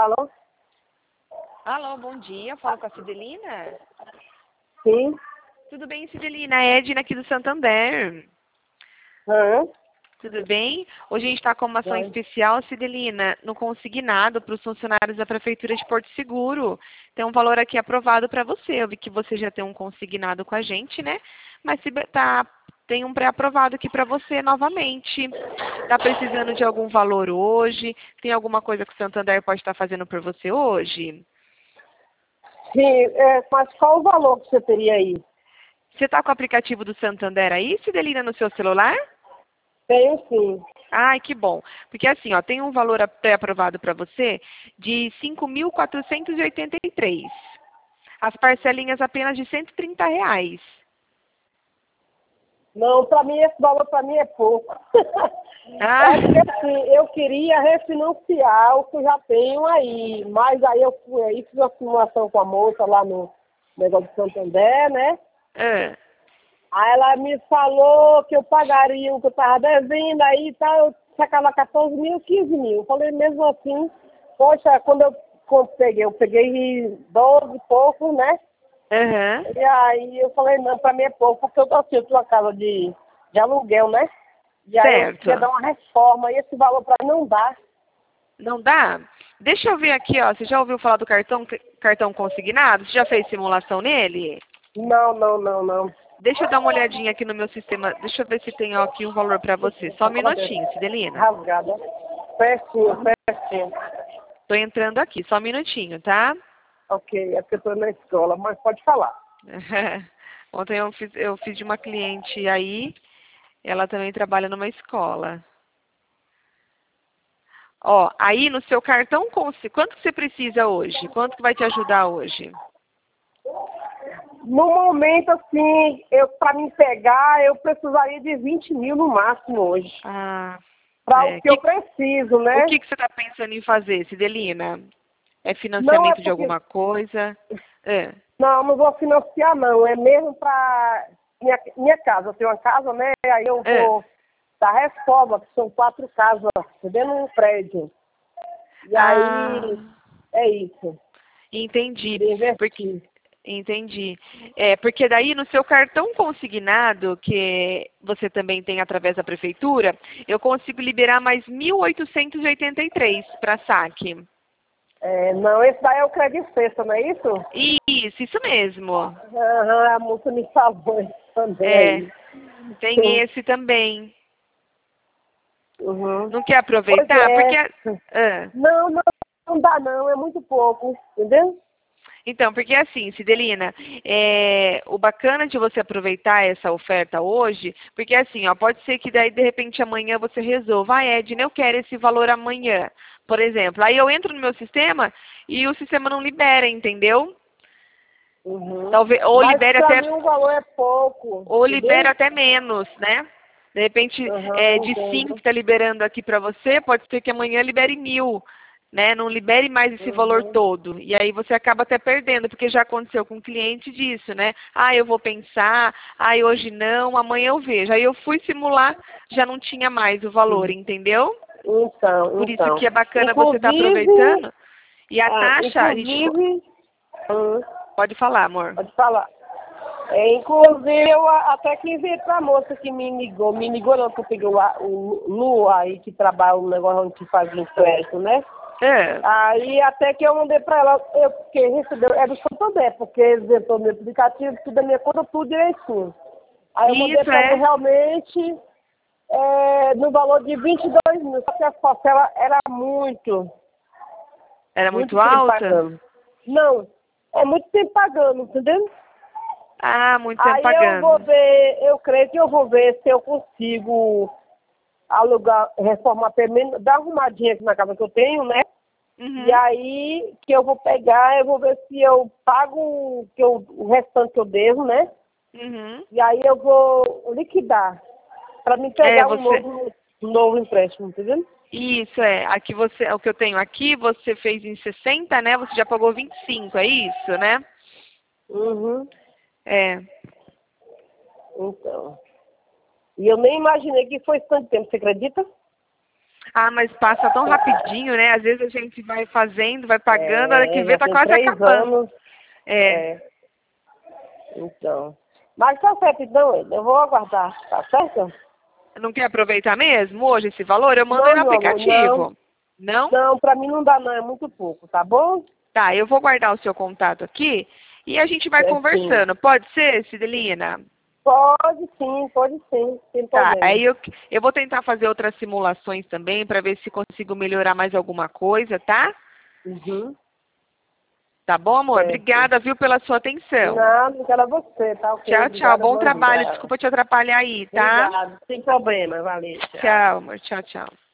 Alô? Alô, bom dia. Falo com a Cidelina. Sim. Tudo bem, Cidelina? É Edna aqui do Santander. Hã? Tudo bem? Hoje a gente está com uma ação Vai. especial, Cidelina, no consignado para os funcionários da Prefeitura de Porto Seguro. Tem um valor aqui aprovado para você. Eu vi que você já tem um consignado com a gente, né? Mas tem um pré-aprovado aqui para você novamente. Está precisando de algum valor hoje? Tem alguma coisa que o Santander pode estar fazendo por você hoje? Sim, mas qual o valor que você teria aí? Você está com o aplicativo do Santander aí, Cidelina, no seu celular? Tenho sim. Ai, que bom. Porque assim, ó, tem um valor pré-aprovado para você de 5.483. As parcelinhas apenas de R$ 130. Não, para mim esse valor para mim é pouco. Ah, É porque assim, eu queria refinanciar o que eu já tenho aí. Mas aí eu fui aí, fiz uma simulação com a moça lá no negócio do Santander, né? ah, Aí ela me falou que eu pagaria o que eu estava devendo, aí tá, eu sacava 14 mil, 15 mil. Eu falei mesmo assim, poxa, quando eu peguei 12 e pouco, né? aham, E aí eu falei, não, pra mim é pouco, porque eu tô assim, eu tô uma casa de aluguel, né? E aí eu certo. queria dar uma reforma, e esse valor pra mim não dá. Não dá? Deixa eu ver aqui, ó. Você já ouviu falar do cartão consignado? Você já fez simulação nele? Não, não, não, não. Deixa eu dar uma olhadinha aqui no meu sistema. Deixa eu ver se tem ó, aqui um valor para você. Só um minutinho, Cidelina. Rasgada. Pertinho, pertinho. Tô entrando aqui, só um minutinho, tá? Ok, é porque eu tô na escola, mas pode falar. Ontem eu fiz de uma cliente aí, ela também trabalha numa escola. Ó, aí no seu cartão, quanto que você precisa hoje? Quanto que vai te ajudar hoje? No momento, assim, pra me pegar, eu precisaria de 20 mil no máximo hoje. Ah, Para o é. que eu preciso, O né? que você está pensando em fazer, Cidelina? É Não é financiamento de porque. alguma coisa? É. Não, não vou financiar, não. É mesmo para minha casa. Eu tenho uma casa, né? Aí eu É. vou dar reforma, que são 4 casas, dentro de um prédio. E aí, Ah, é isso. entendi. De Porque investir. Entendi. É, porque daí no seu cartão consignado, que você também tem através da prefeitura, eu consigo liberar mais 1.883 para saque. Não, esse daí é o crédito sexta, não é isso? Isso mesmo. Aham, a moça me salvou isso também É, aí. tem Sim. esse também. Uhum. Não quer Pois aproveitar? Porque, é. ah, Não, não, não dá não, é muito pouco, entendeu? então, porque assim, Cidelina, o bacana de você aproveitar essa oferta hoje, porque assim, ó, pode ser que daí de repente amanhã você resolva, Edna, eu quero esse valor amanhã, por exemplo. Aí eu entro no meu sistema e o sistema não libera, entendeu? Uhum. Talvez, Mas pra mim o valor é pouco, ou libera entendeu? até menos, né? De repente, Aham, de 5 que entendo. está liberando aqui para você, pode ser que amanhã libere 1.000, né? Não libere mais esse valor Uhum. todo. E aí você acaba até perdendo, porque já aconteceu com um cliente disso, né? Ah, eu vou pensar, hoje não, amanhã eu vejo. Aí eu fui simular, já não tinha mais o valor, entendeu? Por isso Então. que é bacana você estar Inclusive, aproveitando. E a taxa, a gente inclusive, pode falar, amor. pode falar. Inclusive, eu até que enviei pra moça que me ligou não, que eu peguei o Lu aí, que trabalha no negócio onde faz empréstimo, né? É, Aí até que eu mandei pra ela, porque recebeu, é do Santander, porque eles entrou no meu aplicativo, tudo da minha conta, tudo direitinho. Aí eu mandei isso pra ela é. realmente no valor de 22 mil, só que a parcela era muito, Era muito muito tempo alta? pagando. Não, é muito tempo pagando, entendeu? Ah, muito tempo Aí eu vou pagando. ver, eu creio que eu vou ver se eu consigo alugar, reformar pelo menos, dar uma arrumadinha aqui na casa que eu tenho, né? E Uhum, aí que eu vou pegar, eu vou ver se eu pago o restante que eu devo, né? uhum. E aí eu vou liquidar para me É, pegar você. um novo empréstimo, entendeu? Isso é. Aqui você, o que eu tenho aqui, você fez em 60, né? Você já pagou 25, é isso, né? Uhum. É. Então. E eu nem imaginei que foi tanto tempo, você acredita? Ah, mas passa tão rapidinho, né? Às vezes a gente vai fazendo, vai pagando, a hora que vê já tá tem quase 3 acabando. anos. Então. Mas tá certo, então, eu vou aguardar, tá certo? Não quer aproveitar mesmo hoje esse valor? Eu mando aí Não, no meu amor, aplicativo. Não? não, pra mim não dá não, é muito pouco, tá bom? Tá, eu vou guardar o seu contato aqui e a gente vai Sim. conversando. Pode ser, Cidelina? Pode sim, sem Tá, problema. aí eu vou tentar fazer outras simulações também para ver se consigo melhorar mais alguma coisa, tá? Uhum, Tá bom, amor? certo. Obrigada, viu, pela sua atenção. Nada, quero você, tá ok? Tchau, tchau. Obrigada, Bom bom trabalho. dia. Desculpa te atrapalhar aí, tá? Obrigada, sem problema, valeu, tchau. Tchau, amor. Tchau, tchau.